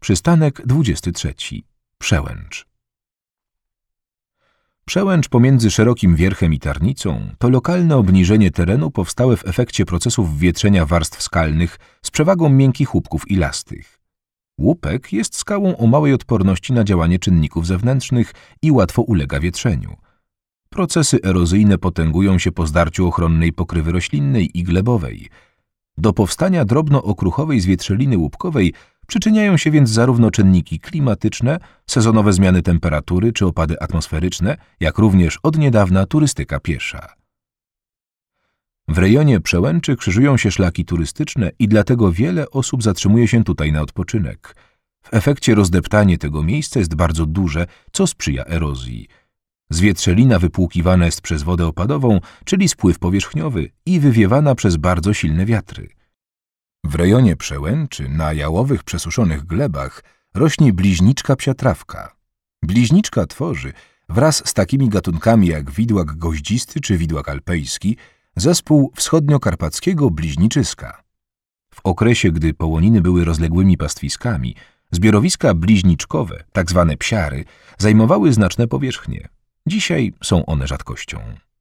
Przystanek 23. Przełęcz. Przełęcz pomiędzy Szerokim Wierchem i Tarnicą to lokalne obniżenie terenu powstałe w efekcie procesów wietrzenia warstw skalnych z przewagą miękkich łupków i lastych. Łupek jest skałą o małej odporności na działanie czynników zewnętrznych i łatwo ulega wietrzeniu. Procesy erozyjne potęgują się po zdarciu ochronnej pokrywy roślinnej i glebowej. Do powstania drobnookruchowej zwietrzeliny łupkowej przyczyniają się więc zarówno czynniki klimatyczne, sezonowe zmiany temperatury czy opady atmosferyczne, jak również od niedawna turystyka piesza. W rejonie Przełęczy krzyżują się szlaki turystyczne i dlatego wiele osób zatrzymuje się tutaj na odpoczynek. W efekcie rozdeptanie tego miejsca jest bardzo duże, co sprzyja erozji. Zwietrzelina wypłukiwana jest przez wodę opadową, czyli spływ powierzchniowy, i wywiewana przez bardzo silne wiatry. W rejonie Przełęczy, na jałowych, przesuszonych glebach, rośnie bliźniczka psiatrawka. Bliźniczka tworzy, wraz z takimi gatunkami jak widłak goździsty czy widłak alpejski, zespół wschodniokarpackiego bliźniczyska. W okresie, gdy połoniny były rozległymi pastwiskami, zbiorowiska bliźniczkowe, tak zwane psiary, zajmowały znaczne powierzchnie. Dzisiaj są one rzadkością.